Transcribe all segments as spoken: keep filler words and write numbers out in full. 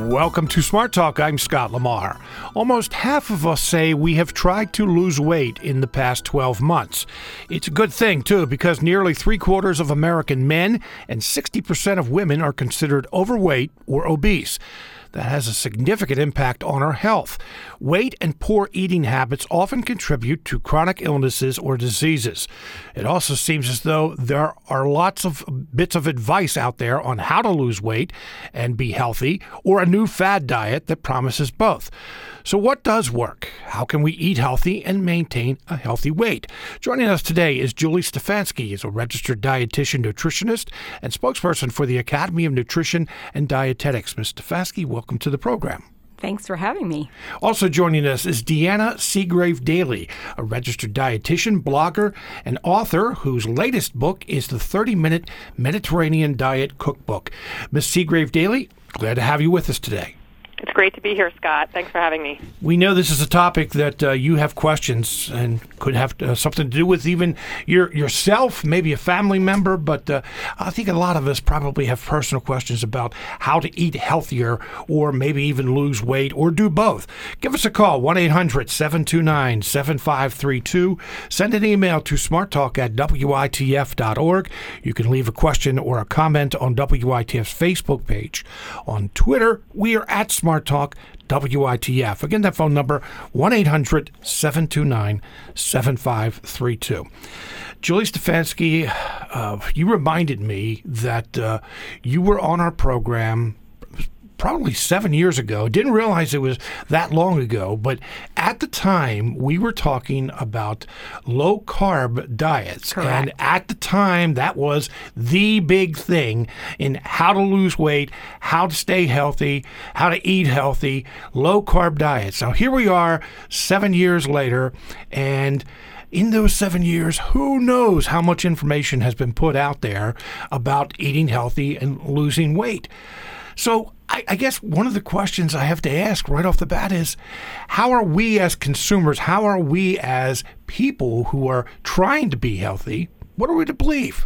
Welcome to Smart Talk. I'm Scott Lamar. Almost half of us say we have tried to lose weight in the past twelve months. It's a good thing, too, because nearly three quarters of American men and sixty percent of women are considered overweight or obese. That has a significant impact on our health. Weight and poor eating habits often contribute to chronic illnesses or diseases. It also seems as though there are lots of bits of advice out there on how to lose weight and be healthy, or a new fad diet that promises both. So what does work? How can we eat healthy and maintain a healthy weight? Joining us today is Julie Stefanski. He's a registered dietitian, nutritionist, and spokesperson for the Academy of Nutrition and Dietetics. Miz Stefanski, welcome to the program. Thanks for having me. Also joining us is Deanna Seagrave Daly, a registered dietitian, blogger, and author whose latest book is the thirty-minute Mediterranean Diet Cookbook. Miz Seagrave Daly, glad to have you with us today. It's great to be here, Scott. Thanks for having me. We know this is a topic that uh, you have questions and could have uh, something to do with even your yourself, maybe a family member, but uh, I think a lot of us probably have personal questions about how to eat healthier or maybe even lose weight or do both. Give us a call, one eight hundred seven two nine seven five three two. Send an email to smarttalk at W I T F dot org. You can leave a question or a comment on W I T F's Facebook page. On Twitter, we are at Smart Talk W I T F. Again, that phone number, one eight hundred seven two nine seven five three two. Julie Stefanski, uh, you reminded me that uh, you were on our program probably seven years ago. Didn't realize it was that long ago, but at the time we were talking about low carb diets. Correct. And at the time that was the big thing in how to lose weight, how to stay healthy, how to eat healthy, low carb diets. Now here we are seven years later, and in those seven years, who knows how much information has been put out there about eating healthy and losing weight. So I, I guess one of the questions I have to ask right off the bat is, how are we as consumers, how are we as people who are trying to be healthy, what are we to believe?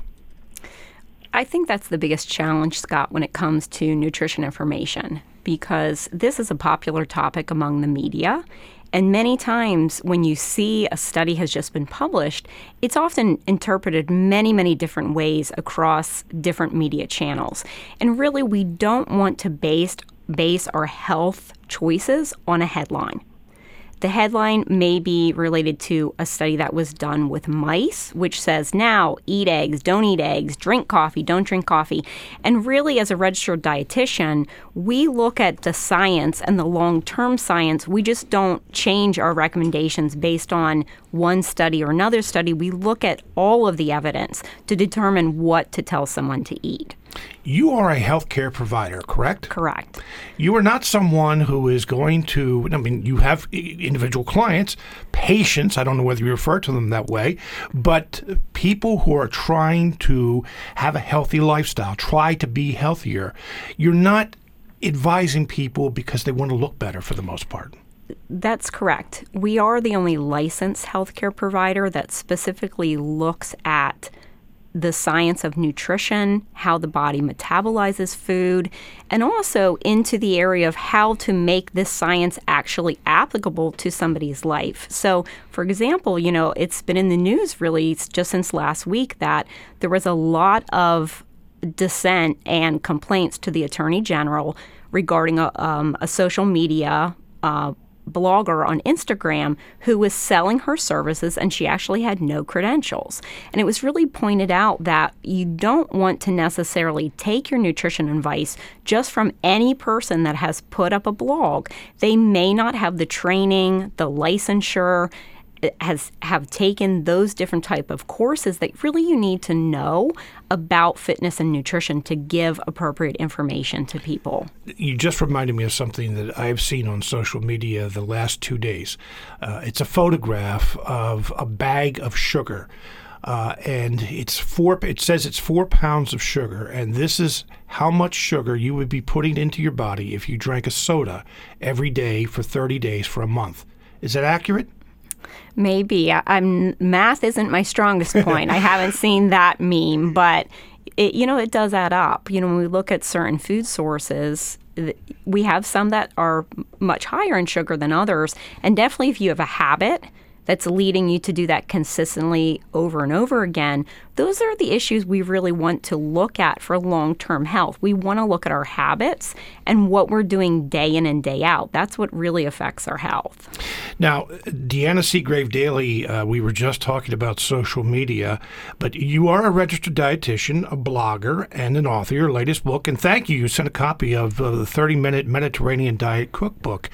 I think that's the biggest challenge, Scott, when it comes to nutrition information, because this is a popular topic among the media. And many times when you see a study has just been published, it's often interpreted many, many different ways across different media channels. And really, we don't want to base, base our health choices on a headline. The headline may be related to a study that was done with mice, which says now eat eggs, don't eat eggs, drink coffee, don't drink coffee. And really, as a registered dietitian, we look at the science and the long-term science. We just don't change our recommendations based on one study or another study. We look at all of the evidence to determine what to tell someone to eat. You are a healthcare provider, correct? Correct. You are not someone who is going to, I mean, you have individual clients, patients, I don't know whether you refer to them that way, but people who are trying to have a healthy lifestyle, try to be healthier. You're not advising people because they want to look better for the most part. That's correct. We are the only licensed healthcare provider that specifically looks at the science of nutrition, how the body metabolizes food, and also into the area of how to make this science actually applicable to somebody's life. So, for example, you know, it's been in the news really just since last week that there was a lot of dissent and complaints to the Attorney General regarding a, um, a social media uh blogger on Instagram who was selling her services, and she actually had no credentials. And it was really pointed out that you don't want to necessarily take your nutrition advice just from any person that has put up a blog. They may not have the training, the licensure, has have taken those different type of courses that really you need to know about fitness and nutrition to give appropriate information to people. You just reminded me of something that I've seen on social media the last two days. Uh, it's a photograph of a bag of sugar. Uh, and it's four. It says it's four pounds of sugar, and this is how much sugar you would be putting into your body if you drank a soda every day for thirty days for a month. Is that accurate? Maybe. I, I'm math isn't my strongest point. I haven't seen that meme, but it, you know, it does add up. You know, when we look at certain food sources, th- we have some that are much higher in sugar than others. And definitely if you have a habit that's leading you to do that consistently over and over again, those are the issues we really want to look at for long-term health. We want to look at our habits and what we're doing day in and day out. That's what really affects our health. Now, Deanna Seagrave Daly, uh, we were just talking about social media, but you are a registered dietitian, a blogger, and an author. Your latest book, and thank you, you sent a copy of uh, the thirty-minute Mediterranean Diet Cookbook.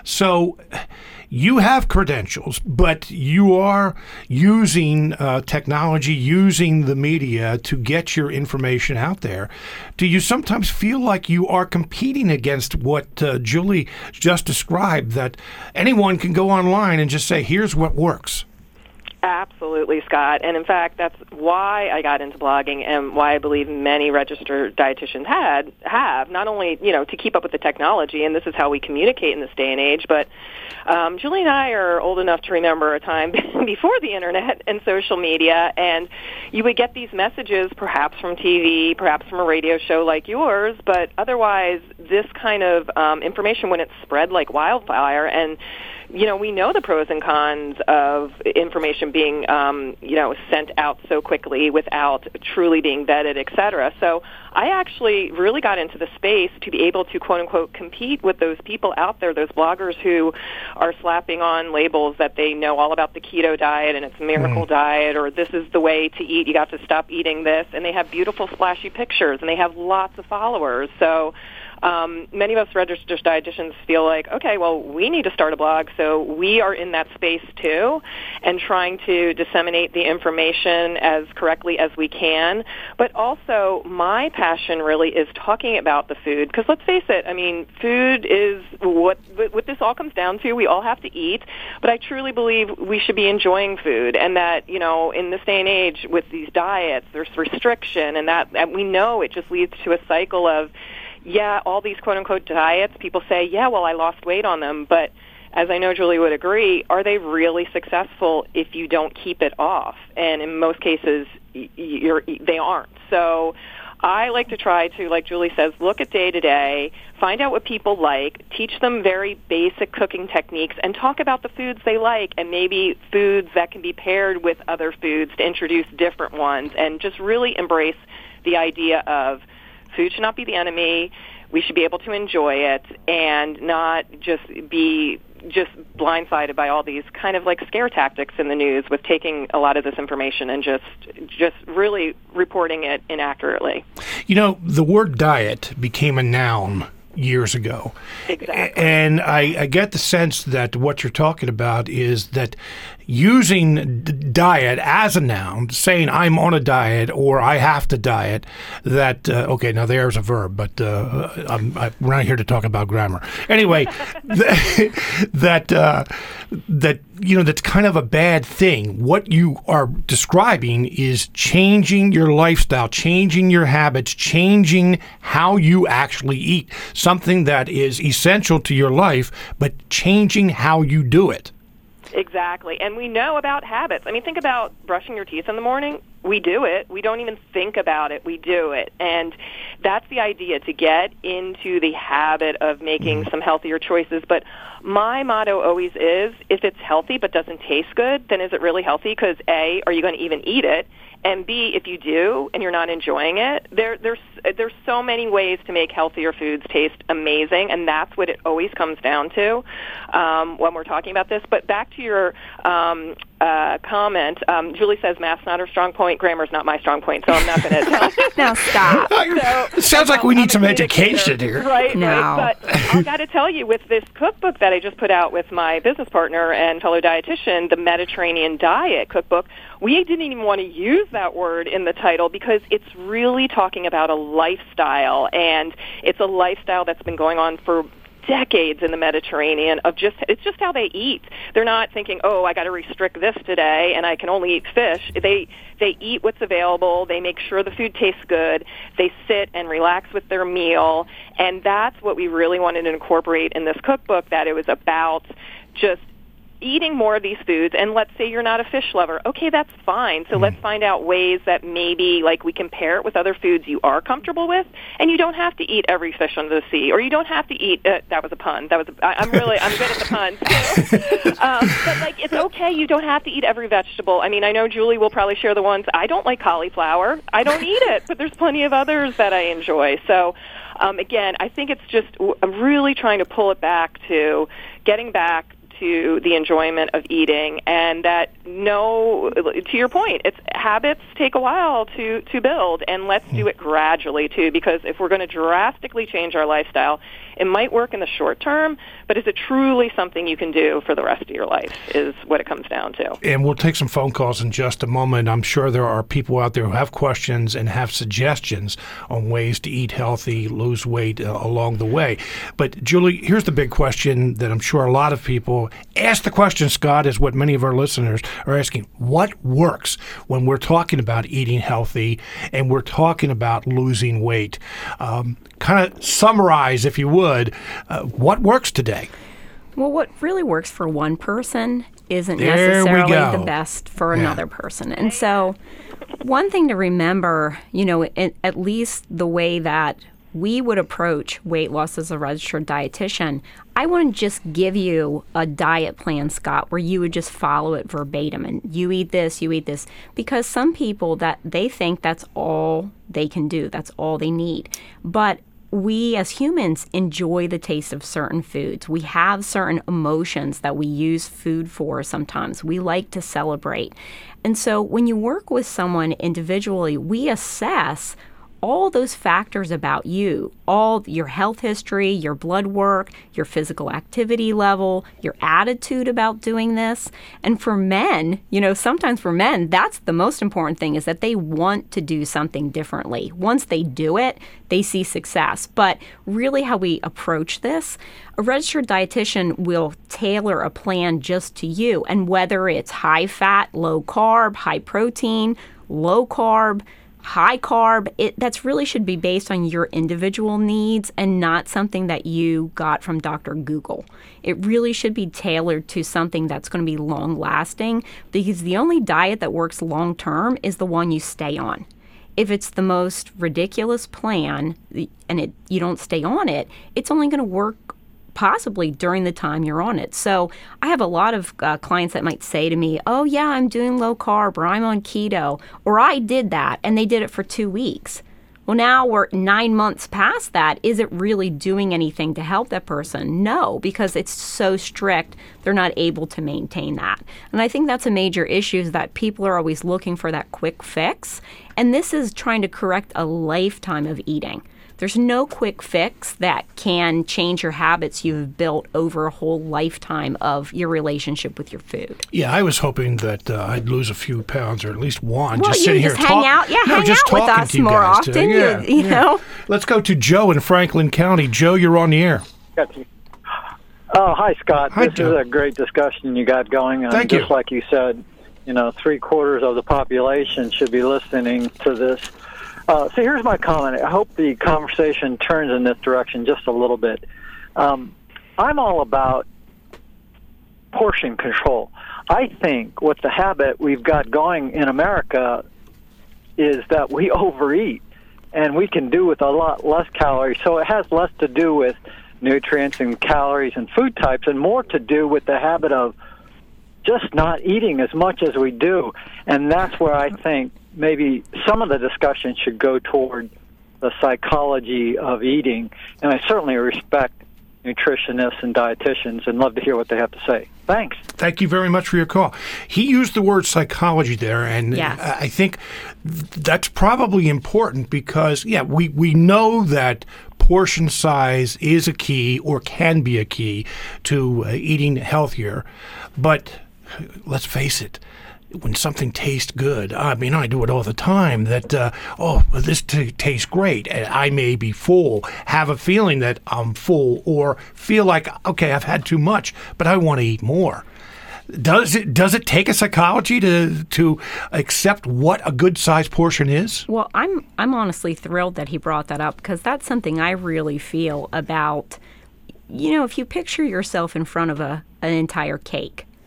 So you have credentials, but you are using uh, technology, using the media to get your information out there. Do you sometimes feel like you are competing against what uh, Julie just described, that anyone can go online and just say, here's what works? Absolutely, Scott. And in fact, that's why I got into blogging and why I believe many registered dietitians had have, not only, you know, to keep up with the technology, and this is how we communicate in this day and age, but um, Julie and I are old enough to remember a time before the internet and social media, and you would get these messages perhaps from T V, perhaps from a radio show like yours, but otherwise this kind of um, information wouldn't spread like wildfire. And you know, we know the pros and cons of information being, um, you know, sent out so quickly without truly being vetted, et cetera. So I actually really got into the space to be able to, quote unquote, compete with those people out there, those bloggers who are slapping on labels that they know all about the keto diet and it's a miracle mm. diet, or this is the way to eat, you got to stop eating this. And they have beautiful, splashy pictures, and they have lots of followers. So Um, many of us registered dietitians feel like, okay, well, we need to start a blog, so we are in that space too, and trying to disseminate the information as correctly as we can. But also, my passion really is talking about the food, because let's face it, I mean, food is what, what this all comes down to. We all have to eat, but I truly believe we should be enjoying food, and that, you know, in this day and age with these diets, there's restriction, and that and we know it just leads to a cycle of, yeah, all these quote-unquote diets, people say, yeah, well, I lost weight on them, but as I know Julie would agree, are they really successful if you don't keep it off? And in most cases, you're, they aren't. So I like to try to, like Julie says, look at day-to-day, find out what people like, teach them very basic cooking techniques, and talk about the foods they like, and maybe foods that can be paired with other foods to introduce different ones, and just really embrace the idea of food should not be the enemy. We should be able to enjoy it and not just be just blindsided by all these kind of like scare tactics in the news with taking a lot of this information and just just really reporting it inaccurately. You know, the word diet became a noun years ago. Exactly. And I, I get the sense that what you're talking about is that using d- diet as a noun, saying I'm on a diet or I have to diet, that, uh, okay, now there's a verb, but uh, I'm, I'm, we're not here to talk about grammar. Anyway, th- that, uh, that, you know, that's kind of a bad thing. What you are describing is changing your lifestyle, changing your habits, changing how you actually eat, something that is essential to your life, but changing how you do it. Exactly. And we know about habits. I mean, think about brushing your teeth in the morning. We do it. We don't even think about it. We do it. And that's the idea, to get into the habit of making some healthier choices. But my motto always is, if it's healthy but doesn't taste good, then is it really healthy? Because A, are you going to even eat it? And B, if you do and you're not enjoying it, there, there's there's so many ways to make healthier foods taste amazing, and that's what it always comes down to um, when we're talking about this. But back to your um, uh, comment, um, Julie says math's not her strong point, grammar's not my strong point, so I'm not going to tell you. Now stop. So, it sounds like we need I'm some education here. Right, no. right. But I've got to tell you, with this cookbook that I just put out with my business partner and fellow dietitian, the Mediterranean Diet Cookbook, we didn't even want to use that word in the title because it's really talking about a lifestyle, and it's a lifestyle that's been going on for decades in the Mediterranean of just, it's just how they eat. They're not thinking, oh, I got to restrict this today and I can only eat fish. They they eat what's available. They make sure the food tastes good. They sit and relax with their meal, and that's what we really wanted to incorporate in this cookbook, that it was about just eating more of these foods, and let's say you're not a fish lover, okay, that's fine. So mm. let's find out ways that maybe, like, we can pair it with other foods you are comfortable with, and you don't have to eat every fish under the sea, or you don't have to eat, uh, that was a pun, that was, a, I, I'm really, I'm good at the puns, too. um, but, like, it's okay, you don't have to eat every vegetable. I mean, I know Julie will probably share the ones, I don't like cauliflower, I don't eat it, but there's plenty of others that I enjoy. So, um, again, I think it's just, I'm really trying to pull it back to getting back to the enjoyment of eating, and that no, to your point, it's habits take a while to, to build, and let's do it gradually too, because if we're going to drastically change our lifestyle, it might work in the short term, but is it truly something you can do for the rest of your life is what it comes down to. And we'll take some phone calls in just a moment. I'm sure there are people out there who have questions and have suggestions on ways to eat healthy, lose weight uh, along the way. But Julie, here's the big question that I'm sure a lot of people ask the question, Scott, is what many of our listeners are asking. What works when we're talking about eating healthy and we're talking about losing weight? Um, kind of summarize, if you would, uh, what works today? Well, what really works for one person isn't there necessarily the best for yeah. another person. And so one thing to remember, you know, it, at least the way that we would approach weight loss as a registered dietitian, I wouldn't just give you a diet plan, Scott, where you would just follow it verbatim and you eat this, you eat this, because some people that they think that's all they can do, that's all they need. But we as humans enjoy the taste of certain foods. We have certain emotions that we use food for sometimes. We like to celebrate. And so when you work with someone individually, we assess all those factors about you, all your health history, your blood work, your physical activity level, your attitude about doing this. And for men, you know, sometimes for men, that's the most important thing, is that they want to do something differently. Once they do it, they see success. But really how we approach this, a registered dietitian will tailor a plan just to you. And whether it's high fat, low carb, high protein, low carb, high carb, it that's really should be based on your individual needs and not something that you got from Doctor Google. It really should be tailored to something that's going to be long lasting, because the only diet that works long term is the one you stay on. If it's the most ridiculous plan and it you don't stay on it, it's only going to work possibly during the time you're on it. So I have a lot of uh, clients that might say to me, oh yeah, I'm doing low carb, or I'm on keto, or I did that, and they did it for two weeks. Well, now we're nine months past that. Is it really doing anything to help that person? No, because it's so strict, they're not able to maintain that. And I think that's a major issue, is that people are always looking for that quick fix. And this is trying to correct a lifetime of eating. There's no quick fix that can change your habits you've built over a whole lifetime of your relationship with your food. Yeah, I was hoping that uh, I'd lose a few pounds, or at least one. Well, just you sitting just here hang talk- out, yeah, no, hang just out with talking us to you more guys often. today. Yeah, you, you yeah. know. Let's go to Joe in Franklin County. Joe, you're on the air. Oh, hi, Scott. Hi, this Joe. is a great discussion you got going. And Thank just you. like you said, you know, three quarters of the population should be listening to this. Uh, so here's my comment. I hope the conversation turns in this direction just a little bit. Um, I'm all about portion control. I think what the habit we've got going in America is that we overeat, and we can do with a lot less calories. So it has less to do with nutrients and calories and food types, and more to do with the habit of just not eating as much as we do. And that's where I think maybe some of the discussion should go toward the psychology of eating. And I certainly respect nutritionists and dietitians and love to hear what they have to say. Thanks. Thank you very much for your call. He used the word psychology there, and Yes. I think that's probably important because, yeah, we, we know that portion size is a key, or can be a key, to uh, eating healthier. But let's face it, when something tastes good, I mean, I do it all the time, that, uh, oh, well, this t- tastes great, and I may be full, have a feeling that I'm full, or feel like, okay, I've had too much, but I want to eat more. Does it does it take a psychology to to accept what a good sized portion is? Well, I'm I'm honestly thrilled that he brought that up, because that's something I really feel about. You know, if you picture yourself in front of a an entire cake,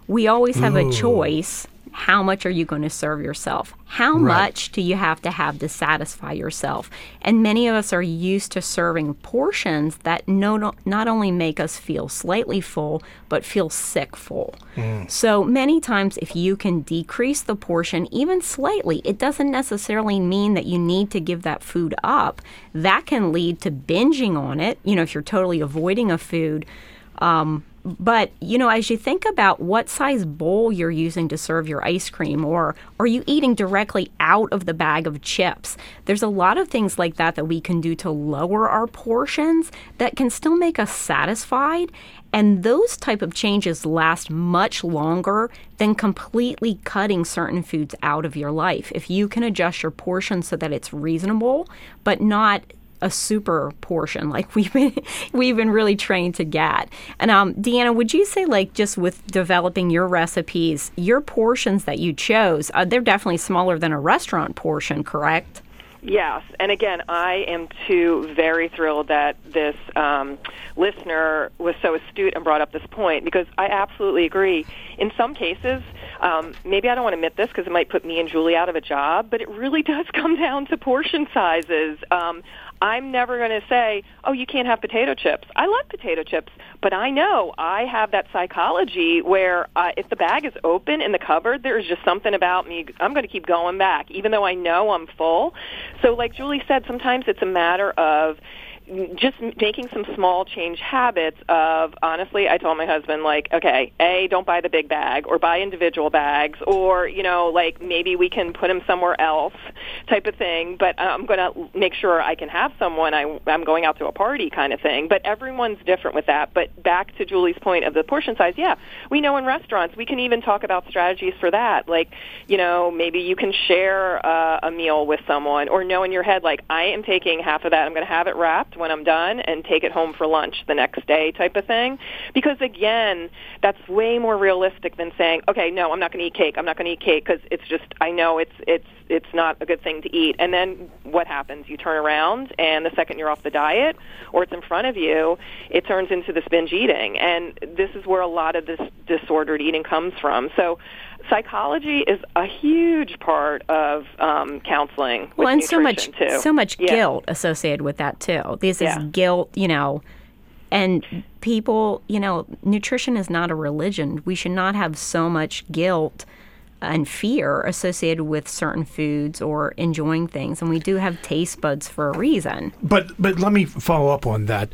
we always have Ooh. a choice. How much are you going to serve yourself? How Right. much do you have to have to satisfy yourself? And many of us are used to serving portions that no, not only make us feel slightly full, but feel sick full. Mm. So many times if you can decrease the portion even slightly, it doesn't necessarily mean that you need to give that food up. That can lead to binging on it, you know, if you're totally avoiding a food. Um, But, you know, as you think about what size bowl you're using to serve your ice cream, or are you eating directly out of the bag of chips, there's a lot of things like that that we can do to lower our portions that can still make us satisfied. And those type of changes last much longer than completely cutting certain foods out of your life. If you can adjust your portion so that it's reasonable, but not a super portion like we've been we've been really trained to get. And um, Deanna, would you say, like, just with developing your recipes, your portions that you chose, uh, they're definitely smaller than a restaurant portion, correct? Yes, and again, I am too very thrilled that this um, listener was so astute and brought up this point, because I absolutely agree. In some cases, um, maybe I don't want to admit this because it might put me and Julie out of a job, but it really does come down to portion sizes. Um, I'm never going to say, oh, you can't have potato chips. I love potato chips, but I know I have that psychology where uh, if the bag is open in the cupboard, there's just something about me. I'm going to keep going back, even though I know I'm full. So like Julie said, sometimes it's a matter of just making some small change habits of, honestly, I told my husband, like, okay, A, don't buy the big bag or buy individual bags, or, you know, like maybe we can put him somewhere else type of thing, but I'm going to make sure I can have someone. I, I'm going out to a party kind of thing. But everyone's different with that. But back to Julie's point of the portion size, yeah, we know in restaurants, we can even talk about strategies for that. Like, you know, maybe you can share uh, a meal with someone, or know in your head, like, I am taking half of that, I'm going to have it wrapped when I'm done and take it home for lunch the next day type of thing. Because, again, that's way more realistic than saying, okay, no, I'm not going to eat cake. I'm not going to eat cake because it's just, I know it's it's it's not a good thing to eat. And then what happens? You turn around, and the second you're off the diet or it's in front of you, it turns into this binge eating. And this is where a lot of this disordered eating comes from. So psychology is a huge part of um, counseling with well, and so much, too. so much yeah. guilt associated with that too. This is yeah. guilt, you know, and people, you know, nutrition is not a religion. We should not have so much guilt and fear associated with certain foods or enjoying things. And we do have taste buds for a reason. But but let me follow up on that.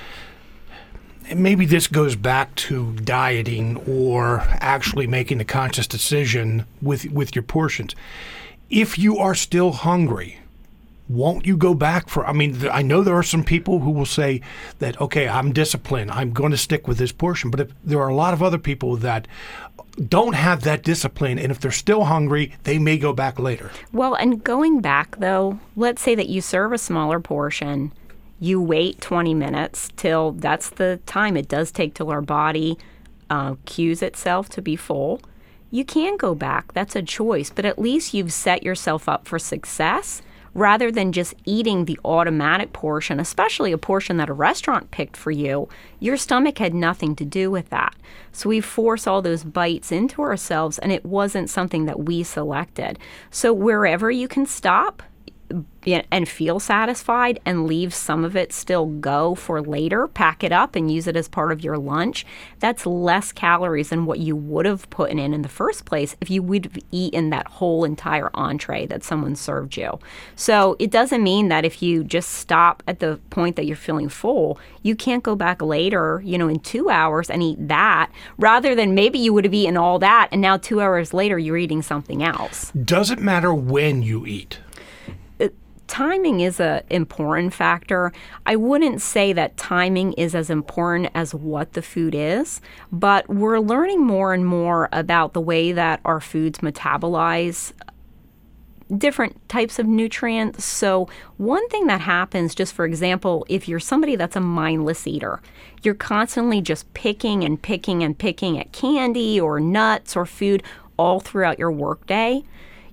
Maybe this goes back to dieting or actually making the conscious decision with with your portions. If you are still hungry, won't you go back for, I mean, I know there are some people who will say that, okay, I'm disciplined, I'm going to stick with this portion. But if there are a lot of other people that don't have that discipline, and if they're still hungry, they may go back later. Well, and going back, though, let's say that you serve a smaller portion. You wait twenty minutes till that's the time it does take till our body uh, cues itself to be full. You can go back. That's a choice. But at least you've set yourself up for success rather than just eating the automatic portion, especially a portion that a restaurant picked for you. Your stomach had nothing to do with that. So we force all those bites into ourselves, and it wasn't something that we selected. So wherever you can stop and feel satisfied and leave some of it still go for later, pack it up and use it as part of your lunch, that's less calories than what you would have put in in the first place if you would have eaten that whole entire entree that someone served you. So it doesn't mean that if you just stop at the point that you're feeling full, you can't go back later, you know, in two hours and eat that, rather than maybe you would have eaten all that and now two hours later you're eating something else. Does it matter when you eat? Timing is an important factor. I wouldn't say that timing is as important as what the food is, but we're learning more and more about the way that our foods metabolize different types of nutrients. So one thing that happens, just for example, if you're somebody that's a mindless eater, you're constantly just picking and picking and picking at candy or nuts or food all throughout your workday,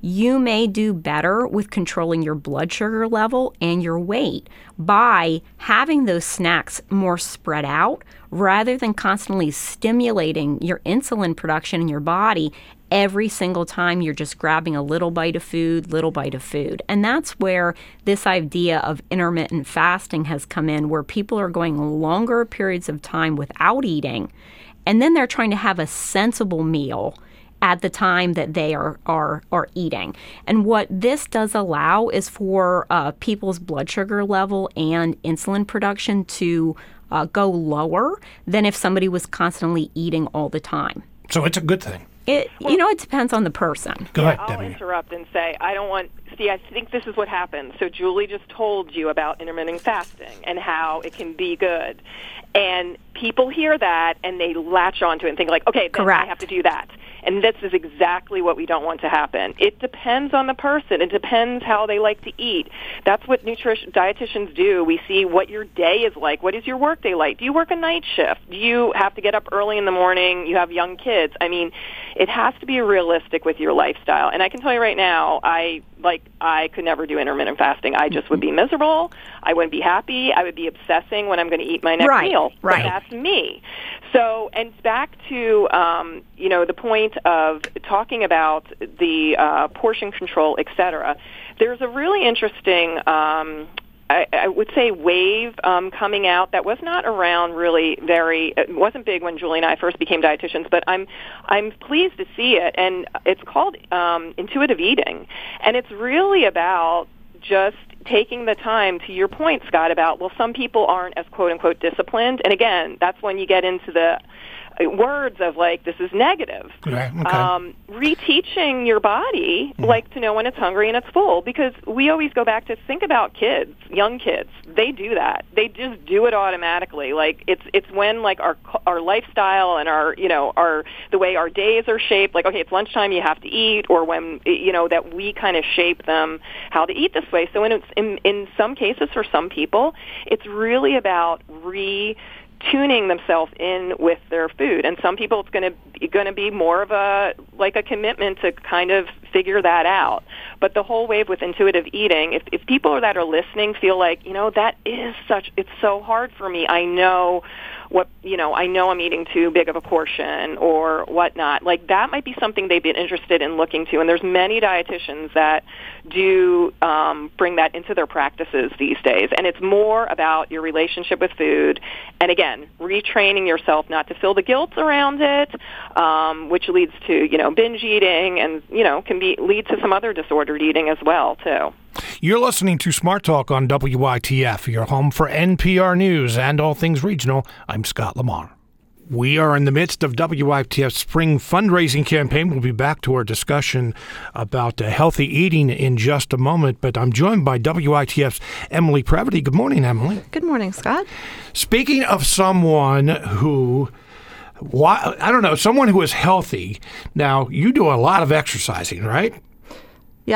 you may do better with controlling your blood sugar level and your weight by having those snacks more spread out rather than constantly stimulating your insulin production in your body every single time you're just grabbing a little bite of food, little bite of food. And that's where this idea of intermittent fasting has come in, where people are going longer periods of time without eating, and then they're trying to have a sensible meal at the time that they are are, are eating. And what this does allow is for uh, people's blood sugar level and insulin production to uh, go lower than if somebody was constantly eating all the time. So it's a good thing. It, you know, it depends on the person. Go yeah, ahead, I'll Debbie. interrupt and say, I don't want, see, I think this is what happens. So Julie just told you about intermittent fasting and how it can be good. And people hear that and they latch onto it and think like, okay, then Correct. I have to do that. And this is exactly what we don't want to happen. It depends on the person. It depends how they like to eat. That's what nutrition dietitians do. We see what your day is like. What is your work day like? Do you work a night shift? Do you have to get up early in the morning? You have young kids. I mean, it has to be realistic with your lifestyle. And I can tell you right now, I like I could never do intermittent fasting. I just would be miserable. I wouldn't be happy. I would be obsessing when I'm going to eat my next Right, meal. right. But that's me. So, and back to um, you know the point of talking about the uh, portion control, et cetera. There's a really interesting, um, I, I would say, wave um, coming out that was not around really very. It wasn't big when Julie and I first became dietitians, but I'm I'm pleased to see it, and it's called um, intuitive eating, and it's really about just taking the time, to your point, Scott, about, well, some people aren't as quote-unquote disciplined. And again, that's when you get into the words of, like, this is negative. Okay, okay. Um, reteaching your body, mm-hmm. like, to know when it's hungry and it's full. Because we always go back to think about kids, young kids. They do that. They just do it automatically. Like, it's it's when, like, our our lifestyle and our, you know, our the way our days are shaped, like, okay, it's lunchtime, you have to eat, or when, you know, that we kind of shape them how to eat this way. So in, in, in some cases, for some people, it's really about re- tuning themselves in with their food, and some people it's going to going to be more of a like a commitment to kind of figure that out. But the whole wave with intuitive eating, if if people that are listening feel like, you know, that is such, it's so hard for me. I know what, you know, I know I'm eating too big of a portion or whatnot. Like, that might be something they'd be interested in looking to. And there's many dietitians that do um, bring that into their practices these days. And it's more about your relationship with food. And again, retraining yourself not to feel the guilt around it, um, which leads to, you know, binge eating and, you know, can be lead to some other disordered eating as well, too. You're listening to Smart Talk on W I T F, your home for N P R News and all things regional. I'm Scott Lamar. We are in the midst of W I T F's spring fundraising campaign. We'll be back to our discussion about uh, healthy eating in just a moment, but I'm joined by W I T F's Emily Previty. Good morning, Emily. Good morning, Scott. Speaking of someone who, why, I don't know, someone who is healthy. Now, you do a lot of exercising, right? Yeah.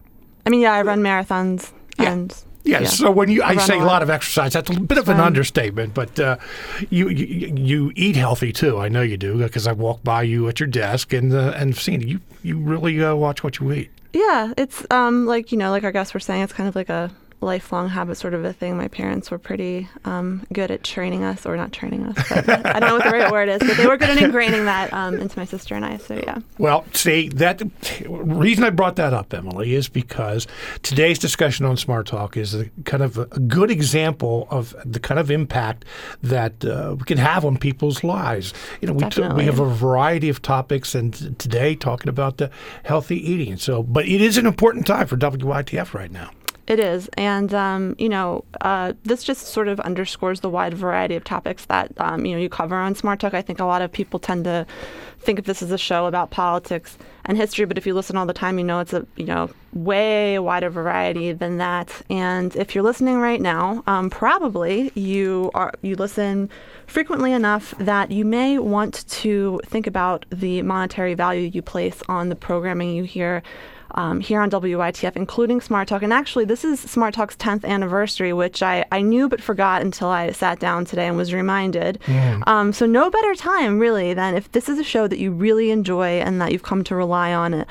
I mean, yeah, I run marathons Yeah. and... Yes. Yeah. So when you, I, I run say a a lot. lot of exercise, that's a bit of an Um, understatement. But uh, you, you you eat healthy too. I know you do because I walk by you at your desk and uh, and seen you. You really uh, watch what you eat. Yeah, it's um like, you know, like our guests were saying, it's kind of like a lifelong habit sort of a thing. My parents were pretty um, good at training us, or not training us, but I don't know what the right word is, but they were good at ingraining that um, into my sister and I, so yeah. Well, see, that reason I brought that up, Emily, is because today's discussion on Smart Talk is a kind of a good example of the kind of impact that uh, we can have on people's lives. You know, we t- we have a variety of topics, and t- today talking about the healthy eating. So, but it is an important time for W I T F right now. It is. And, um, you know, uh, this just sort of underscores the wide variety of topics that, um, you know, you cover on Smart Talk. I think a lot of people tend to think of this as a show about politics and history, but if you listen all the time, you know it's a, you know, way wider variety than that. And if you're listening right now, um, probably you are you listen frequently enough that you may want to think about the monetary value you place on the programming you hear Um, here on W I T F, including Smart Talk. And actually, this is Smart Talk's tenth anniversary, which I, I knew but forgot until I sat down today and was reminded. Mm. Um, so no better time, really, than if this is a show that you really enjoy and that you've come to rely on it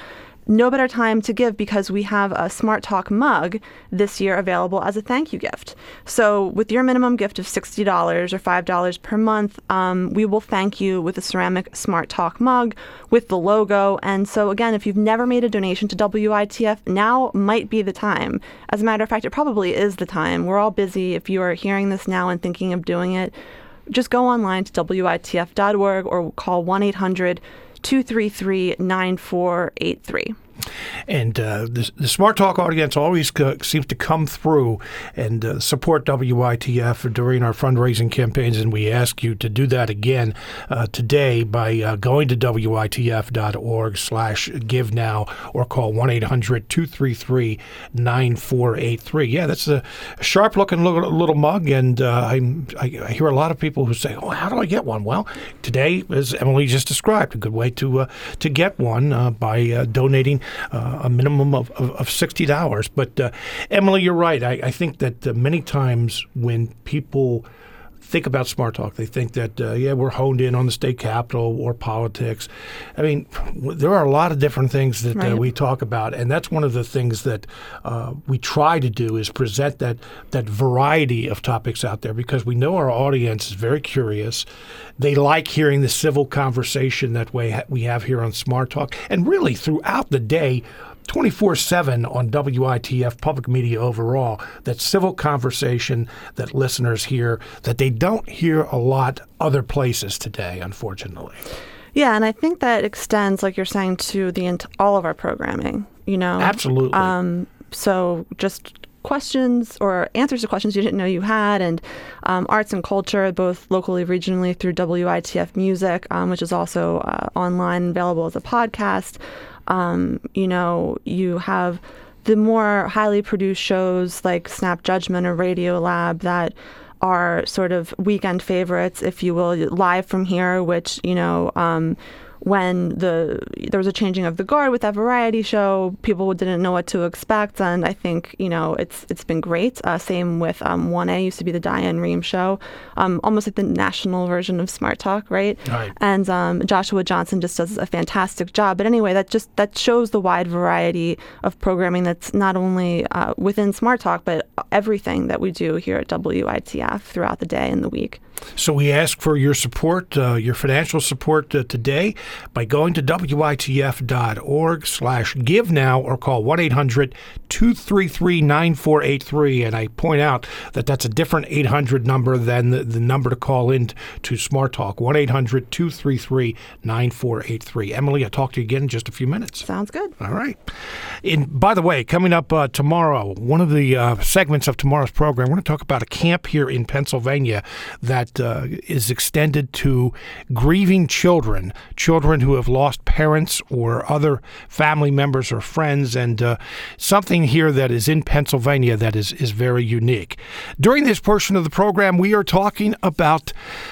no better time to give because we have a Smart Talk mug this year available as a thank you gift. So with your minimum gift of sixty dollars or five dollars per month, um, we will thank you with a ceramic Smart Talk mug with the logo. And so again, if you've never made a donation to W I T F, now might be the time. As a matter of fact, it probably is the time. We're all busy. If you are hearing this now and thinking of doing it, just go online to W I T F dot org or call one eight hundred two three three nine four eight three. And uh, the, the Smart Talk audience always co- seems to come through and uh, support W I T F during our fundraising campaigns, and we ask you to do that again uh, today by uh, going to W I T F dot org slash give now or call one eight hundred two three three nine four eight three. Yeah, that's a sharp-looking little, little mug, and uh, I'm, I, I hear a lot of people who say, oh, how do I get one? Well, today, as Emily just described, a good way to, uh, to get one uh, by uh, donating Uh, a minimum of, of, of sixty dollars. But uh, Emily, you're right. I, I think that uh, many times when people think about Smart Talk, they think that, uh, yeah, we're honed in on the state capitol or politics. I mean, w- there are a lot of different things that right. uh, we talk about, and that's one of the things that uh, we try to do is present that, that variety of topics out there because we know our audience is very curious. They like hearing the civil conversation that way we have here on Smart Talk. And really, throughout the day, twenty-four seven on W I T F Public Media overall, that civil conversation that listeners hear that they don't hear a lot other places today, unfortunately. Yeah, and I think that extends, like you're saying, to the int- all of our programming, you know? Absolutely. Um, so just questions or answers to questions you didn't know you had, and um, arts and culture, both locally, regionally, through W I T F Music, um, which is also uh, online, available as a podcast. Um, you know, you have the more highly produced shows like Snap Judgment or Radio Lab that are sort of weekend favorites, if you will, live from here, which, you know, um, when the there was a changing of the guard with that variety show, people didn't know what to expect, and I think, you know, it's it's been great. Uh, same with um, one A, used to be the Diane Rehm show, um, almost like the national version of Smart Talk, right? Right. And um, Joshua Johnson just does a fantastic job. But anyway, that just that shows the wide variety of programming that's not only uh, within Smart Talk, but everything that we do here at W I T F throughout the day and the week. So we ask for your support, uh, your financial support uh, today by going to W I T F dot org slash give now or call one eight hundred two three three nine four eight three. And I point out that that's a different eight hundred number than the, the number to call in to Smart Talk, one eight hundred two three three nine four eight three. Emily, I'll talk to you again in just a few minutes. Sounds good. All right. And by the way, coming up uh, tomorrow, one of the uh, segments of tomorrow's program, we're going to talk about a camp here in Pennsylvania that Uh, is extended to grieving children, children who have lost parents or other family members or friends, and uh, something here that is in Pennsylvania that is, is very unique. During this portion of the program, we are talking about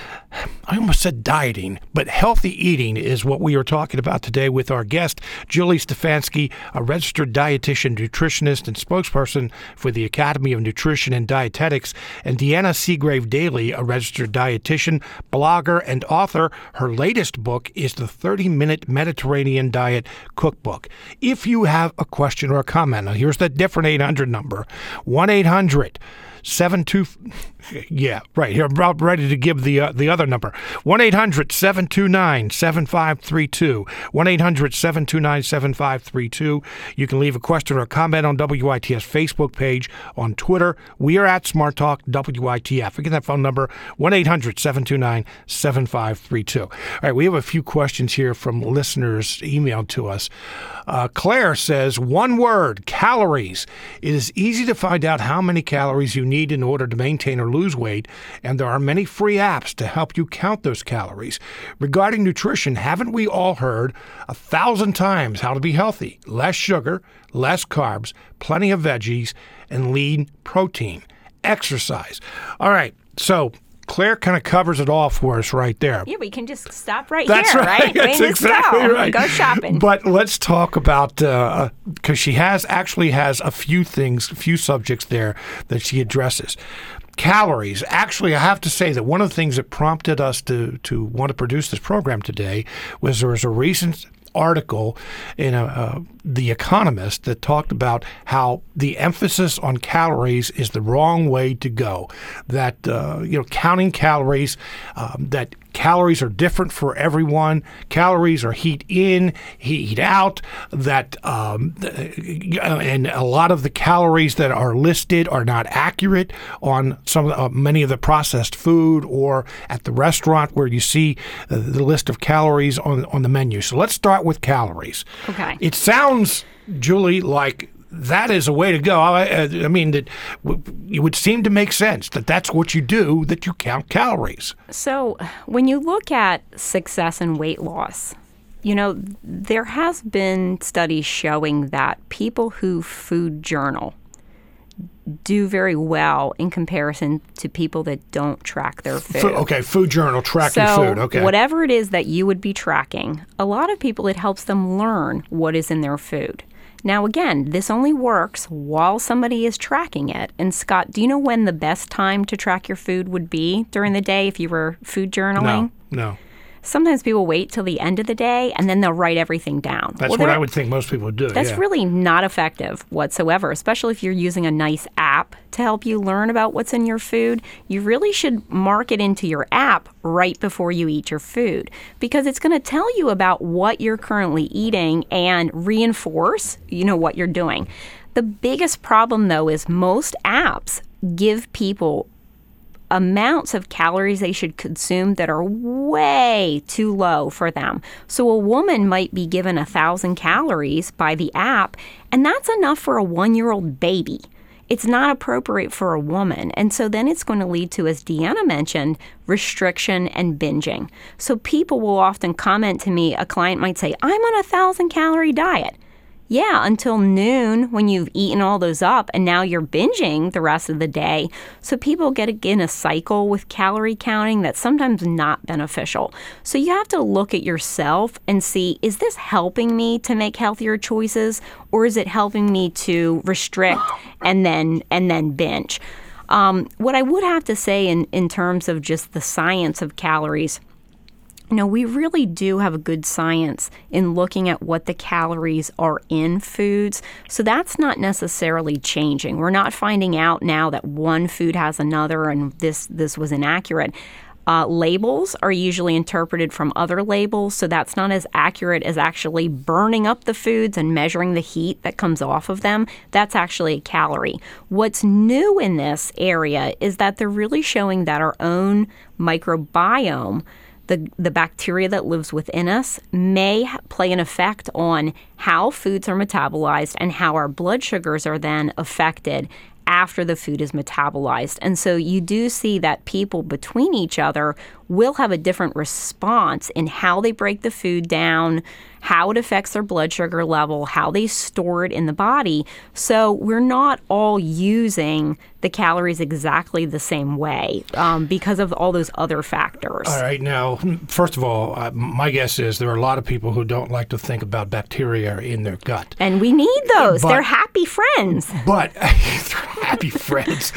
I almost said dieting, but healthy eating is what we are talking about today with our guest, Julie Stefanski, a registered dietitian, nutritionist, and spokesperson for the Academy of Nutrition and Dietetics, and Deanna Seagrave Daly, a registered dietitian, blogger, and author. Her latest book is the thirty-minute Mediterranean Diet Cookbook. If you have a question or a comment, now here's that different eight hundred number, one eight hundred seven two yeah, right here. I'm about ready to give the uh, the other number. one eight hundred seven two nine seven five three two. one eight hundred seven two nine seven five three two. You can leave a question or a comment on W I T F's Facebook page, on Twitter. We are at Smart Talk W I T F. Again, that phone number, one eight hundred seven two nine seven five three two. All right, we have a few questions here from listeners emailed to us. Uh, Claire says, one word, calories. It is easy to find out how many calories you need in order to maintain or lose weight, and there are many free apps to help you count those calories. Regarding nutrition, haven't we all heard a thousand times how to be healthy? Less sugar, less carbs, plenty of veggies, and lean protein. Exercise. All right, so Claire kind of covers it all for us right there. Yeah, we can just stop right That's here, right. right? That's I mean, let's exactly go. right. Go shopping. But let's talk about, because uh, she has actually has a few things, a few subjects there that she addresses. Calories. Actually, I have to say that one of the things that prompted us to, to want to produce this program today was there was a recent article in a, uh, The Economist that talked about how the emphasis on calories is the wrong way to go. That uh, you know, counting calories, um, that calories are different for everyone. Calories are heat in, heat out. That um, and a lot of the calories that are listed are not accurate on some of the, uh, many of the processed food or at the restaurant where you see uh, the list of calories on on the menu. So let's start with calories. Okay. It sounds, Julie, like that is a way to go. I, I mean, that w- it would seem to make sense that that's what you do, that you count calories. So when you look at success in weight loss, you know, there has been studies showing that people who food journal do very well in comparison to people that don't track their food. Food, okay, food journal, tracking so food. Okay. Whatever it is that you would be tracking, a lot of people, it helps them learn what is in their food. Now, again, this only works while somebody is tracking it. And Scott, do you know when the best time to track your food would be during the day if you were food journaling? No, no. Sometimes people wait till the end of the day and then they'll write everything down. That's well, what I would think most people would do. That's yeah. really not effective whatsoever, especially if you're using a nice app to help you learn about what's in your food. You really should mark it into your app right before you eat your food because it's going to tell you about what you're currently eating and reinforce, you know, what you're doing. The biggest problem, though, is most apps give people amounts of calories they should consume that are way too low for them. So a woman might be given a thousand calories by the app, and that's enough for a one-year-old baby. It's not appropriate for a woman. And so then it's going to lead to, as Deanna mentioned, restriction and binging. So people will often comment to me, a client might say, I'm on a thousand calorie diet. Yeah, until noon when you've eaten all those up and now you're binging the rest of the day. So people get in a cycle with calorie counting that's sometimes not beneficial. So you have to look at yourself and see, is this helping me to make healthier choices or is it helping me to restrict and then and then binge? Um, what I would have to say in, in terms of just the science of calories, you know, we really do have a good science in looking at what the calories are in foods. So that's not necessarily changing. We're not finding out now that one food has another and this this was inaccurate. Uh, labels are usually interpreted from other labels, so that's not as accurate as actually burning up the foods and measuring the heat that comes off of them. That's actually a calorie. What's new in this area is that they're really showing that our own microbiome, The, the bacteria that lives within us, may play an effect on how foods are metabolized and how our blood sugars are then affected after the food is metabolized. And so you do see that people between each other will have a different response in how they break the food down, how it affects their blood sugar level, how they store it in the body. So we're not all using the calories exactly the same way um, because of all those other factors. All right. Now, first of all, uh, my guess is there are a lot of people who don't like to think about bacteria in their gut. And we need those. But, they're happy friends. But they're happy friends.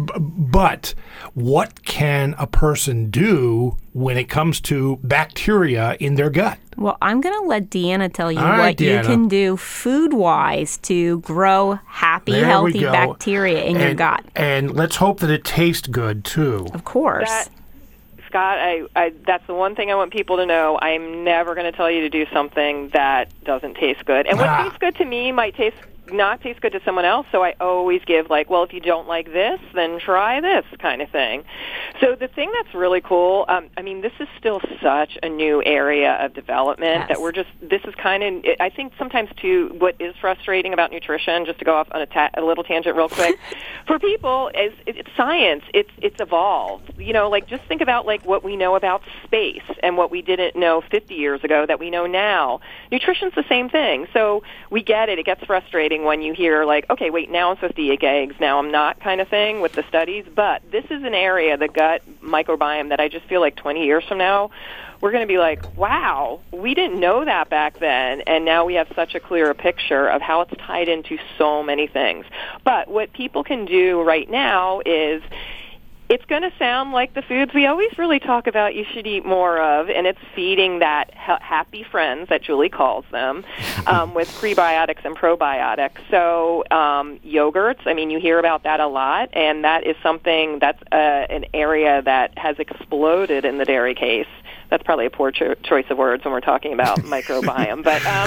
But what can a person do when it comes to bacteria in their gut? Well, I'm going to let Deanna tell you All right, what you Deanna. can do food-wise to grow happy, There we healthy go. bacteria in and, your gut. And let's hope that it tastes good, too. Of course. That, Scott, I, I, that's the one thing I want people to know. I'm never going to tell you to do something that doesn't taste good. And what Ah. tastes good to me might taste not taste good to someone else, so I always give, like, well, if you don't like this, then try this kind of thing. So the thing that's really cool, um, I mean, this is still such a new area of development Yes. that we're just, this is kind of, I think sometimes, too, what is frustrating about nutrition, just to go off on a, ta- a little tangent real quick, for people, is it, it's science. It's, it's evolved. You know, like, just think about, like, what we know about space and what we didn't know fifty years ago that we know now. Nutrition's the same thing. So we get it. It gets frustrating when you hear, like, okay, wait, now I'm supposed to eat eggs, now I'm not, kind of thing with the studies. But this is an area, the gut microbiome, that I just feel like twenty years from now, we're going to be like, wow, we didn't know that back then, and now we have such a clearer picture of how it's tied into so many things. But what people can do right now is, it's going to sound like the foods we always really talk about you should eat more of, and it's feeding that ha- happy friends that Julie calls them um, with prebiotics and probiotics. So um, yogurts, I mean, you hear about that a lot, and that is something that's uh, an area that has exploded in the dairy case. That's probably a poor cho- choice of words when we're talking about microbiome, but um,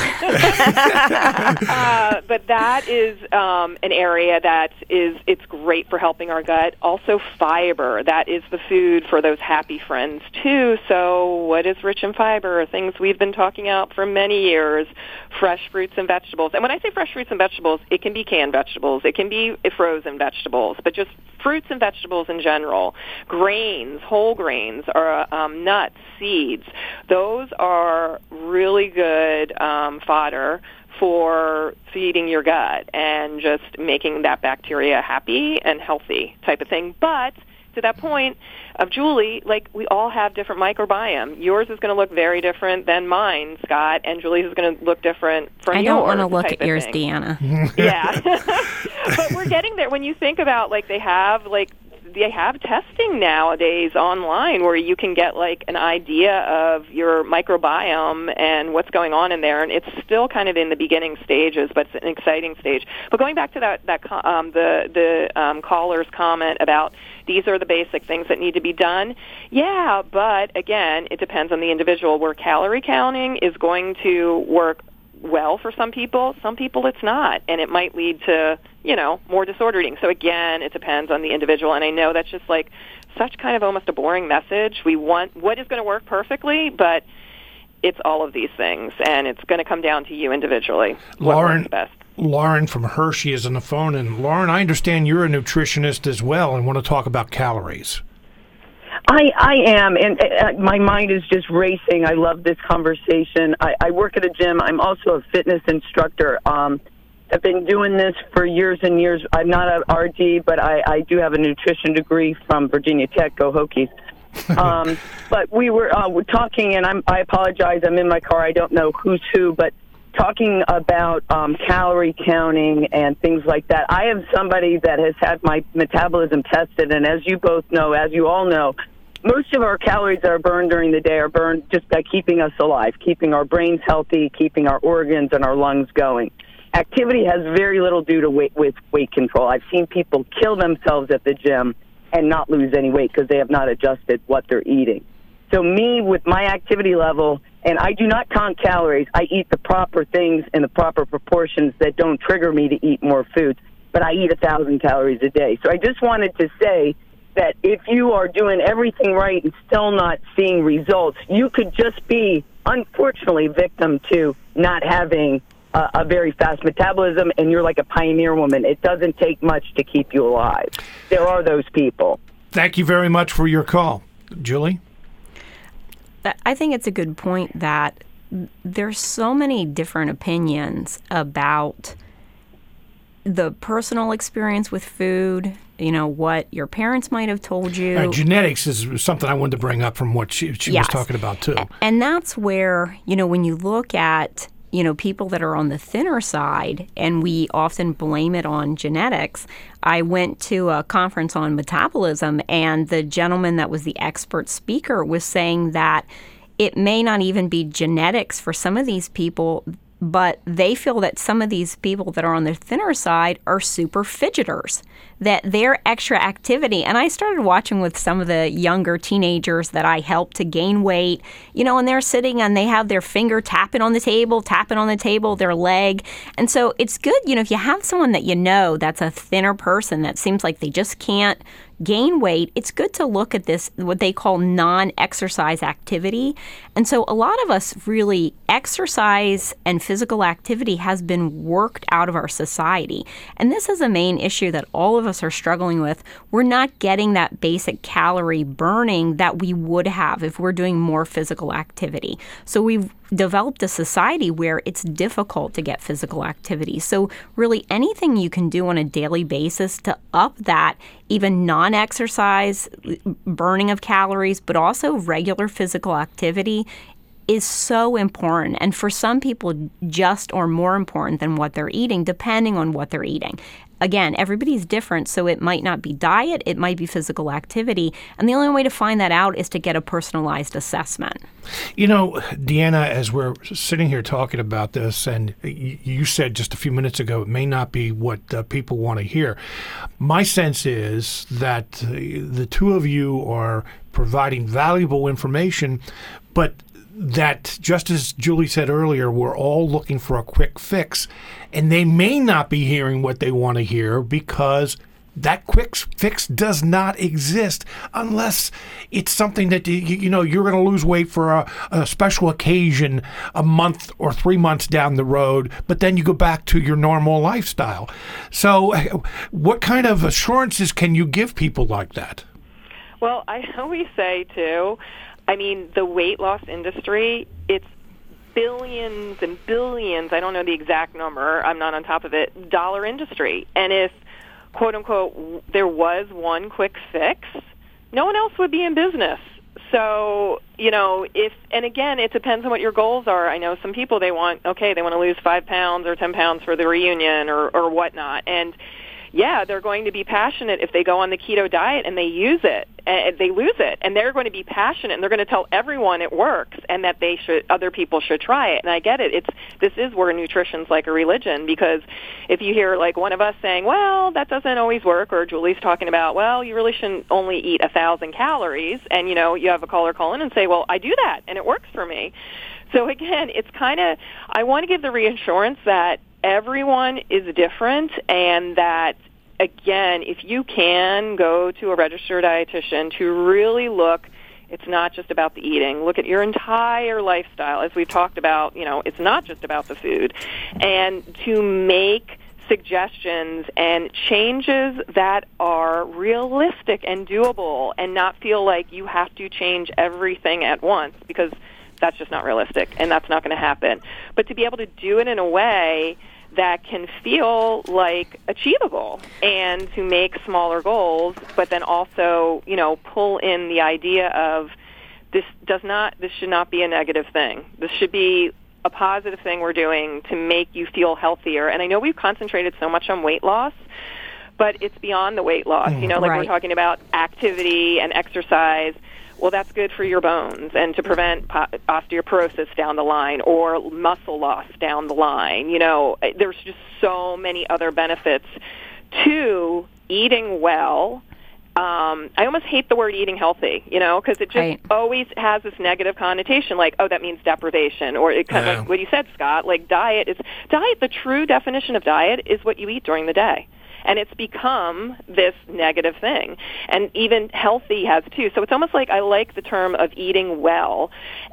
uh, but that is um, an area that is it's great for helping our gut. Also, fiber, that is the food for those happy friends too. So, what is rich in fiber? Things we've been talking about for many years: fresh fruits and vegetables. And when I say fresh fruits and vegetables, it can be canned vegetables, it can be frozen vegetables, but just fruits and vegetables in general. Grains, whole grains, or um, nuts, seeds. Those are really good um, fodder for feeding your gut and just making that bacteria happy and healthy type of thing. But to that point of Julie, like we all have different microbiome. Yours is going to look very different than mine, Scott, and Julie's is going to look different from yours. I don't want to look at yours, thing. Deanna. Yeah. But we're getting there. When you think about, like, they have, like, they have testing nowadays online where you can get like an idea of your microbiome and what's going on in there, and it's still kind of in the beginning stages, but it's an exciting stage. But going back to that, that um, the the um, caller's comment about these are the basic things that need to be done. Yeah, but again, it depends on the individual. Where calorie counting is going to work well for some people, some people it's not, and it might lead to, you know, more disordered eating. So again, it depends on the individual, and I know that's just like such kind of almost a boring message. We want what is going to work perfectly, but it's all of these things, and it's going to come down to you individually. Lauren, what works best. Lauren from Hershey is on the phone, and Lauren, I understand you're a nutritionist as well and want to talk about calories. I, I am, and uh, my mind is just racing. I love this conversation. I, I work at a gym. I'm also a fitness instructor. Um, I've been doing this for years and years. I'm not an R D, but I, I do have a nutrition degree from Virginia Tech. Go Hokies. um, but we were, uh, we're talking, and I'm, I apologize. I'm in my car. I don't know who's who, but talking about um, calorie counting and things like that. I have somebody that has had my metabolism tested, and as you both know, as you all know, most of our calories that are burned during the day are burned just by keeping us alive, keeping our brains healthy, keeping our organs and our lungs going. Activity has very little to do to weight, with weight control. I've seen people kill themselves at the gym and not lose any weight because they have not adjusted what they're eating. So me, with my activity level, and I do not count calories, I eat the proper things in the proper proportions that don't trigger me to eat more foods, but I eat one thousand calories a day. So I just wanted to say that if you are doing everything right and still not seeing results, you could just be, unfortunately, victim to not having a, a very fast metabolism, and you're like a pioneer woman. It doesn't take much to keep you alive. There are those people. Thank you very much for your call. Julie? I think it's a good point that there's so many different opinions about the personal experience with food, you know, what your parents might have told you. Uh, genetics is something I wanted to bring up from what she, she yes. was talking about, too. And that's where, you know, when you look at, you know, people that are on the thinner side, and we often blame it on genetics. I went to a conference on metabolism, and the gentleman that was the expert speaker was saying that it may not even be genetics for some of these people, but they feel that some of these people that are on the thinner side are super fidgeters, that their extra activity. And I started watching with some of the younger teenagers that I helped to gain weight, you know, and they're sitting and they have their finger tapping on the table, tapping on the table, their leg. And so it's good, you know, if you have someone that you know that's a thinner person that seems like they just can't gain weight, it's good to look at this, what they call non-exercise activity. And so a lot of us really, exercise and physical activity has been worked out of our society. And this is a main issue that all of us are struggling with. We're not getting that basic calorie burning that we would have if we're doing more physical activity. So we've developed a society where it's difficult to get physical activity. So really anything you can do on a daily basis to up that, even non-exercise burning of calories, but also regular physical activity, is so important. And for some people, just or more important than what they're eating, depending on what they're eating. again, everybody's different, so it might not be diet, it might be physical activity, and the only way to find that out is to get a personalized assessment. You know, Deanna, as we're sitting here talking about this, and you said just a few minutes ago, it may not be what uh, people want to hear. My sense is that uh, the two of you are providing valuable information, but that, just as Julie said earlier, we're all looking for a quick fix, and they may not be hearing what they want to hear because that quick fix does not exist unless it's something that, you, you know, you're going to lose weight for a, a special occasion a month or three months down the road, but then you go back to your normal lifestyle. So what kind of assurances can you give people like that? Well, I always say, too, I mean, the weight loss industry, it's billions and billions, I don't know the exact number, I'm not on top of it, dollar industry. And if, quote unquote, there was one quick fix, no one else would be in business. So, you know, if, and again, it depends on what your goals are. I know some people, they want, okay, they want to lose five pounds or ten pounds for the reunion or, or whatnot. And yeah, they're going to be passionate if they go on the keto diet and they use it, and they lose it, and they're going to be passionate, and they're going to tell everyone it works and that they should, other people should try it. And I get it. It's this is where nutrition's like a religion, because if you hear like one of us saying, well, that doesn't always work, or Julie's talking about, well, you really shouldn't only eat a thousand calories, and you know, you have a caller call in and say, well, I do that and it works for me. So again, it's kind of, I want to give the reassurance that everyone is different, and that, again, if you can go to a registered dietitian to really look, it's not just about the eating. Look at your entire lifestyle. As we've talked about, you know, it's not just about the food. And to make suggestions and changes that are realistic and doable, and not feel like you have to change everything at once, because that's just not realistic and that's not going to happen. But to be able to do it in a way that can feel like achievable, and to make smaller goals, but then also, you know, pull in the idea of this does not, this should not be a negative thing. This should be a positive thing we're doing to make you feel healthier. And I know we've concentrated so much on weight loss, but it's beyond the weight loss. You know, like right. We're talking about activity and exercise. Well, that's good for your bones and to prevent po- osteoporosis down the line, or muscle loss down the line. You know, there's just so many other benefits to eating well. Um, I almost hate the word eating healthy, you know, because it just right. always has this negative connotation, like, oh, that means deprivation, or it kind of yeah. like what you said, Scott, like diet is diet. The true definition of diet is what you eat during the day. And it's become this negative thing. And even healthy has too. So it's almost like I like the term of eating well.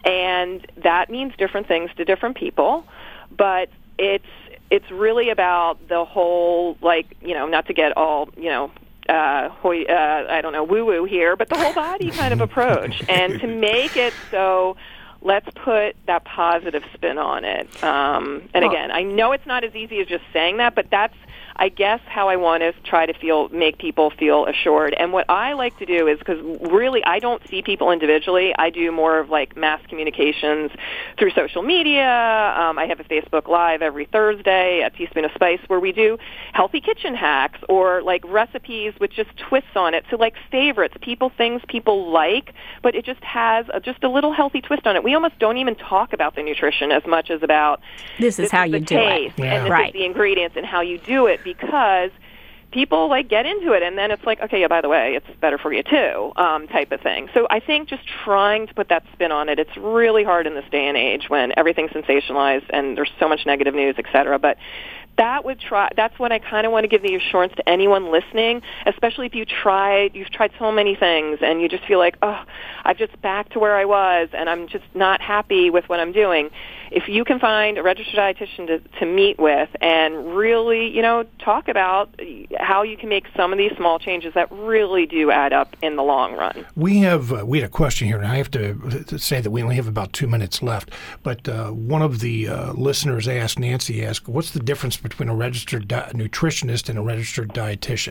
And that means different things to different people. But it's it's really about the whole, like, you know, not to get all, you know, uh, hoi, uh, I don't know, woo-woo here, but the whole body kind of approach. And to make it so, let's put that positive spin on it. Um, and again, I know it's not as easy as just saying that, but that's, I guess, how I want to try to feel, make people feel assured. And what I like to do is, because really I don't see people individually, I do more of like mass communications through social media. Um, I have a Facebook Live every Thursday, a Teaspoon of Spice, where we do healthy kitchen hacks or like recipes with just twists on it. So like favorites, people, things people like, but it just has a, just a little healthy twist on it. We almost don't even talk about the nutrition as much as about this is this how is you the do taste, it. Yeah. And this right. is the ingredients and how you do it. Because people like get into it, and then it's like, okay, yeah, by the way, it's better for you too, um, type of thing. So I think just trying to put that spin on it, it's really hard in this day and age when everything's sensationalized and there's so much negative news, et cetera. But that would try. That's what I kind of want to give the assurance to anyone listening, especially if you tried, you've tried so many things, and you just feel like, oh, I'm just back to where I was, and I'm just not happy with what I'm doing. If you can find a registered dietitian to, to meet with and really, you know, talk about how you can make some of these small changes that really do add up in the long run. We have uh, we had a question here, and I have to, to say that we only have about two minutes left. But uh, one of the uh, listeners asked, Nancy asked, what's the difference between a registered di- nutritionist and a registered dietitian?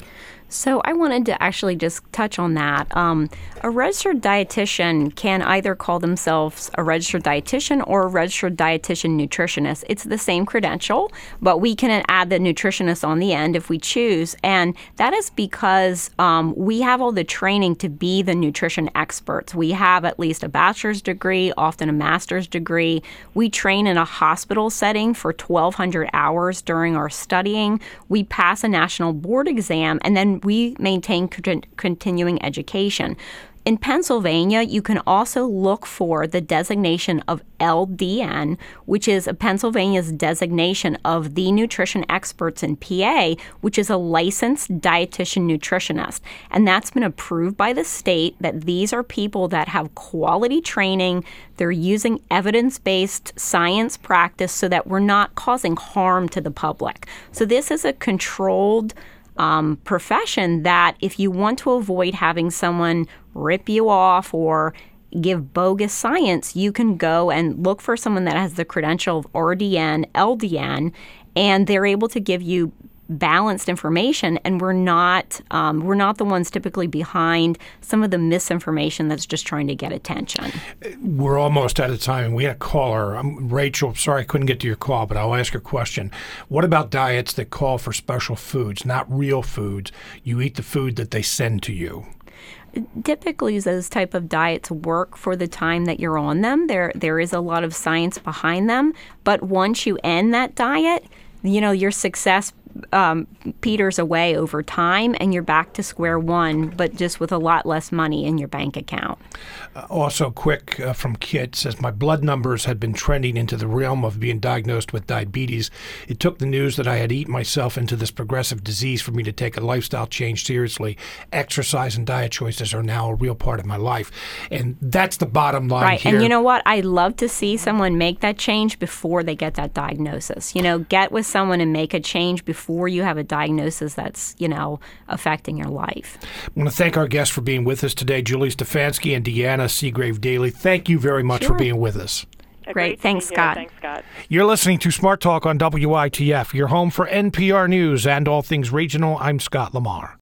So I wanted to actually just touch on that. Um, a registered dietitian can either call themselves a registered dietitian or a registered dietitian nutritionist. It's the same credential, but we can add the nutritionist on the end if we choose. And that is because um, we have all the training to be the nutrition experts. We have at least a bachelor's degree, often a master's degree. We train in a hospital setting for twelve hundred hours during our studying. We pass a national board exam, and then we maintain con- continuing education. In Pennsylvania, you can also look for the designation of L D N, which is a Pennsylvania's designation of the nutrition experts in P A, which is a licensed dietitian nutritionist. And that's been approved by the state that these are people that have quality training. They're using evidence-based science practice so that we're not causing harm to the public. So this is a controlled Um, profession that if you want to avoid having someone rip you off or give bogus science, you can go and look for someone that has the credential of R D N, L D N, and they're able to give you balanced information, and we're not um, we're not the ones typically behind some of the misinformation that's just trying to get attention. We're almost out of time, and we had a caller. I'm Rachel, sorry I couldn't get to your call, but I'll ask a question. What about diets that call for special foods, not real foods? You eat the food that they send to you. Typically, those type of diets work for the time that you're on them. There, there is a lot of science behind them, but once you end that diet, you know, your success um, peters away over time, and you're back to square one, but just with a lot less money in your bank account. Uh, also, quick uh, from Kit says, my blood numbers had been trending into the realm of being diagnosed with diabetes. It took the news that I had eaten myself into this progressive disease for me to take a lifestyle change seriously. Exercise and diet choices are now a real part of my life. And that's the bottom line right. here. And you know what? I'd love to see someone make that change before they get that diagnosis. You know, get with someone and make a change before before you have a diagnosis that's, you know, affecting your life. I want to thank our guests for being with us today, Julie Stefanski and Deanna Seagrave Daly. Thank you very much sure. for being with us. Great. Great. Thanks, Scott. Thanks, Scott. You're listening to Smart Talk on W I T F, your home for N P R News and all things regional. I'm Scott Lamar.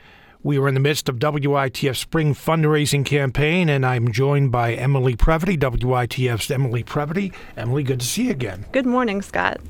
We are in the midst of W I T F's spring fundraising campaign, and I'm joined by Emily Previty, W I T F's Emily Previty. Emily, good to see you again. Good morning, Scott.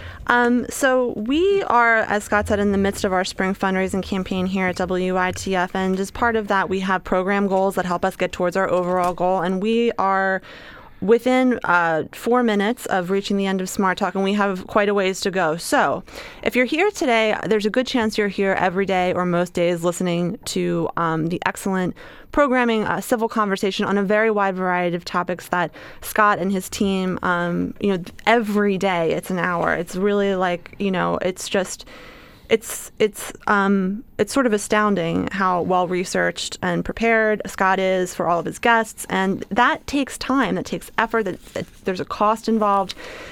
Um, so we are, as Scott said, in the midst of our spring fundraising campaign here at W I T F, and as part of that, we have program goals that help us get towards our overall goal, and we are within uh, four minutes of reaching the end of Smart Talk, and we have quite a ways to go. So if you're here today, there's a good chance you're here every day or most days listening to um, the excellent programming, uh, civil conversation on a very wide variety of topics that Scott and his team, um, you know, every day it's an hour. It's really like, you know, it's just... It's it's um it's sort of astounding how well researched and prepared Scott is for all of his guests, and that takes time, that takes effort, that, that there's a cost involved.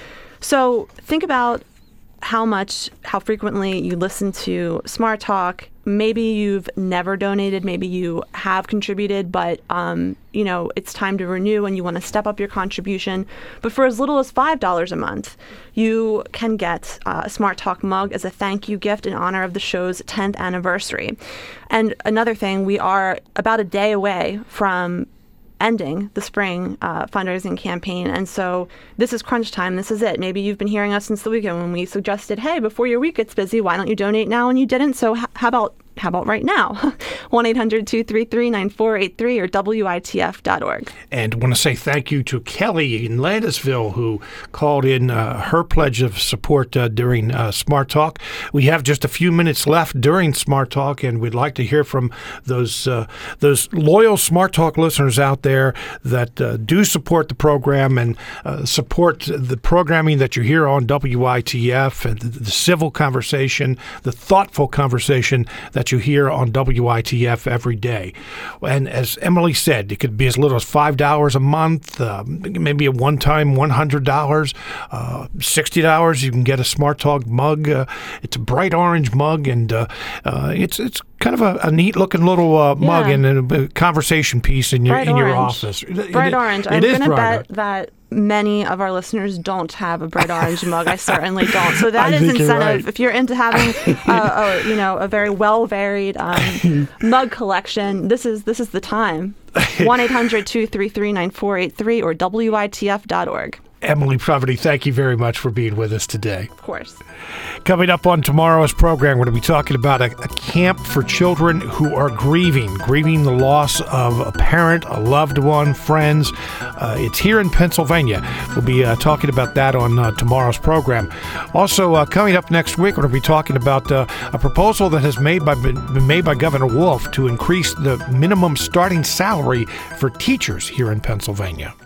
So think about how much, how frequently you listen to Smart Talk. Maybe you've never donated, maybe you have contributed, but um, you know, it's time to renew and you want to step up your contribution. But for as little as five dollars a month, you can get uh, a Smart Talk mug as a thank you gift in honor of the show's tenth anniversary. And another thing, we are about a day away from ending the spring uh, fundraising campaign. And so this is crunch time. This is it. Maybe you've been hearing us since the weekend when we suggested, hey, before your week gets busy, why don't you donate now? And you didn't. So h- how about how about right now? one eight hundred two three three nine four eight three or W I T F dot org. And I want to say thank you to Kelly in Landisville, who called in uh, her pledge of support uh, during uh, Smart Talk. We have just a few minutes left during Smart Talk, and we'd like to hear from those uh, those loyal Smart Talk listeners out there that uh, do support the program and uh, support the programming that you hear on W I T F and the, the civil conversation, the thoughtful conversation that you hear on W I T F every day. And as Emily said, it could be as little as five dollars a month, uh, maybe a one-time one hundred dollars, uh, sixty dollars. You can get a Smart Talk mug. Uh, it's a bright orange mug, and uh, uh, it's it's kind of a, a neat looking little uh, Yeah. mug and a, a conversation piece in your Bright in your orange. office. It- Bright it- orange. It I'm is going to bright bet that many of our listeners don't have a bright orange mug. I certainly don't. So that I is think you're incentive. right. If you're into having a, a you know a very well varied um, mug collection, this is this is the time. one eight hundred two three three nine four eight three or W I T F dot org. Emily Proverty, thank you very much for being with us today. Of course. Coming up on tomorrow's program, we're going to be talking about a, a camp for children who are grieving, grieving the loss of a parent, a loved one, friends. Uh, it's here in Pennsylvania. We'll be uh, talking about that on uh, tomorrow's program. Also, uh, coming up next week, we're going to be talking about uh, a proposal that has made by, been made by Governor Wolf to increase the minimum starting salary for teachers here in Pennsylvania.